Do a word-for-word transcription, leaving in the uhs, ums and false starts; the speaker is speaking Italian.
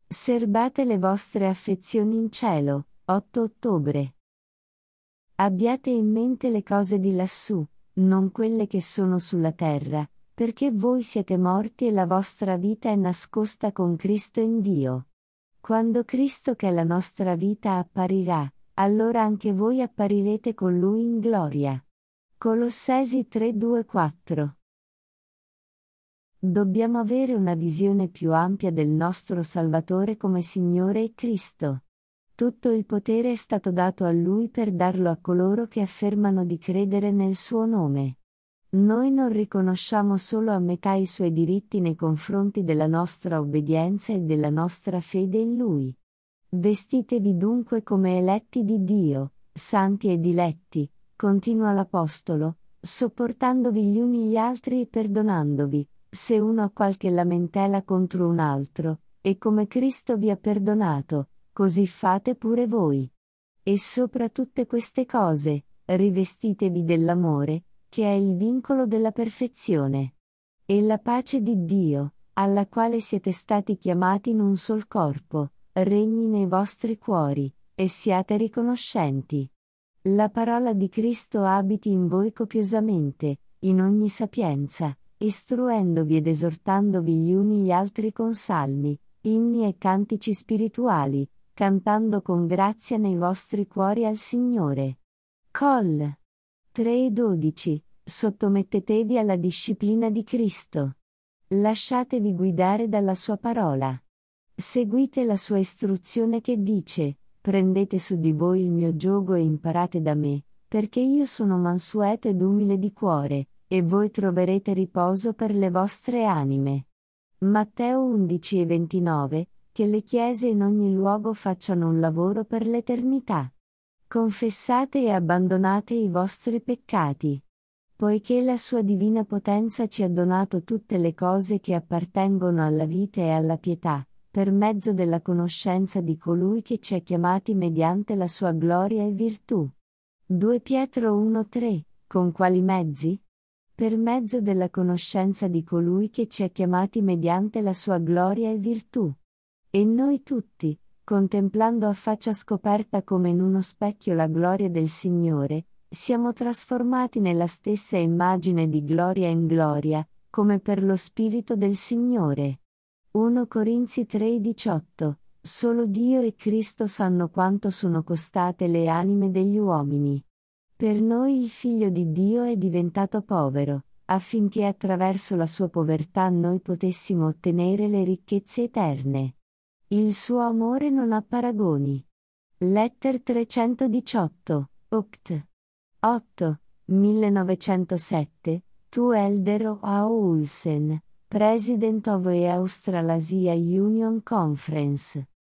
Serbate le vostre affezioni in cielo, otto ottobre. Abbiate in mente le cose di lassù, non quelle che sono sulla terra, perché voi siete morti e la vostra vita è nascosta con Cristo in Dio. Quando Cristo che è la nostra vita apparirà, allora anche voi apparirete con Lui in gloria. Colossesi tre due quattro. Dobbiamo avere una visione più ampia del nostro Salvatore come Signore e Cristo. Tutto il potere è stato dato a Lui per darlo a coloro che affermano di credere nel suo nome. Noi non riconosciamo solo a metà i suoi diritti nei confronti della nostra obbedienza e della nostra fede in Lui. Vestitevi dunque come eletti di Dio, santi e diletti, continua l'Apostolo, sopportandovi gli uni gli altri e perdonandovi, se uno ha qualche lamentela contro un altro, e come Cristo vi ha perdonato, così fate pure voi. E sopra tutte queste cose, rivestitevi dell'amore, che è il vincolo della perfezione. E la pace di Dio, alla quale siete stati chiamati in un sol corpo, regni nei vostri cuori, e siate riconoscenti. La parola di Cristo abiti in voi copiosamente, in ogni sapienza, istruendovi ed esortandovi gli uni gli altri con salmi, inni e cantici spirituali, cantando con grazia nei vostri cuori al Signore. Col. tre dodici. Sottomettetevi alla disciplina di Cristo. Lasciatevi guidare dalla sua parola. Seguite la sua istruzione che dice: prendete su di voi il mio giogo e imparate da me, perché io sono mansueto ed umile di cuore, e voi troverete riposo per le vostre anime. Matteo undici e ventinove. Che le chiese in ogni luogo facciano un lavoro per l'eternità. Confessate e abbandonate i vostri peccati. Poiché la sua divina potenza ci ha donato tutte le cose che appartengono alla vita e alla pietà, per mezzo della conoscenza di colui che ci ha chiamati mediante la sua gloria e virtù. due Pietro uno tre. Con quali mezzi? Per mezzo della conoscenza di colui che ci ha chiamati mediante la sua gloria e virtù. E noi tutti, contemplando a faccia scoperta come in uno specchio la gloria del Signore, siamo trasformati nella stessa immagine di gloria in gloria, come per lo Spirito del Signore. primo Corinzi tre diciotto. Solo Dio e Cristo sanno quanto sono costate le anime degli uomini. Per noi il Figlio di Dio è diventato povero, affinché attraverso la sua povertà noi potessimo ottenere le ricchezze eterne. Il suo amore non ha paragoni. Letter trecentodiciotto, oct. otto, millenovecentosette, to Eldero A. Olsen, President of the Australasia Union Conference.